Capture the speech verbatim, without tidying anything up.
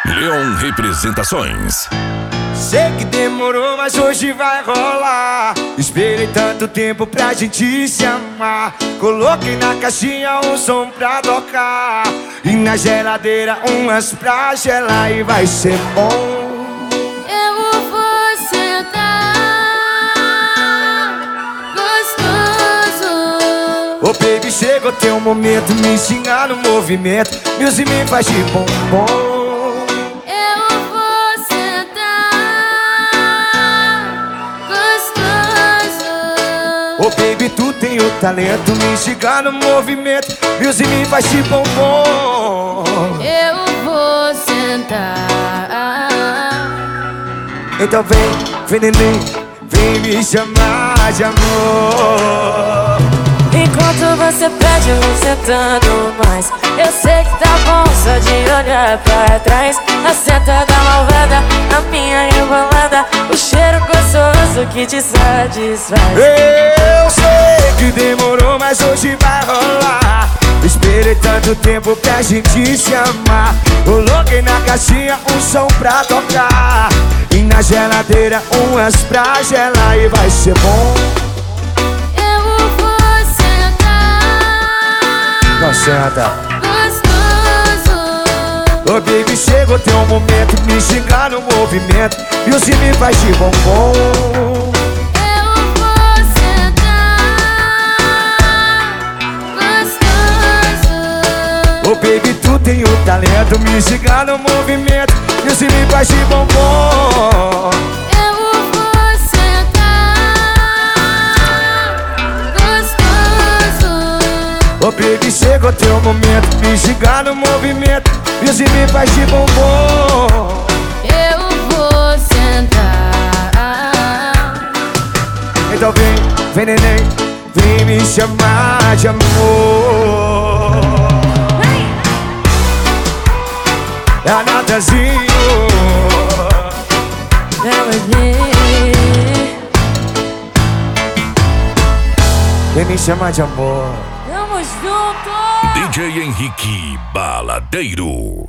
Leon Representações. Sei que demorou, mas hoje vai rolar. Esperei tanto tempo pra gente se amar. Coloquei na caixinha um som pra tocar e na geladeira umas pra gelar. E vai ser bom. Eu vou sentar gostoso. Ô baby, chegou teu momento, me ensinar no movimento. Music me faz de bombom. Oh baby, tu tem o talento, me instigar no movimento. Music me faz de bombom. Eu vou sentar. Então vem, vem neném, vem me chamar de amor. Enquanto você pede, eu vou sentando mais. Eu sei que tá bom só de olhar pra trás. A seta da malvada, a minha rebolada, o cheiro gostoso que te satisfaz. Eu sei que demorou, mas hoje vai rolar. Esperei tanto tempo pra gente se amar. Coloquei na caixinha um som pra tocar e na geladeira umas pra gelar. E vai ser bom. Não senta. Gostoso. Oh baby, chegou teu momento, me xingar no movimento. E o me faz de bombom. Eu vou sentar. Gostoso. Oh baby, tu tem o talento, me xingar no movimento. E o me faz de bombom. Eu vou sentar. Gostoso. Oh baby, chegou teu momento, me xingar no movimento. E o me faz de bombom. Eu vou sentar. Então vem, vem neném, vem me chamar de amor. É a Natazinho. Vem me chamar de amor. Tamo junto! D J Henrique Baladeiro.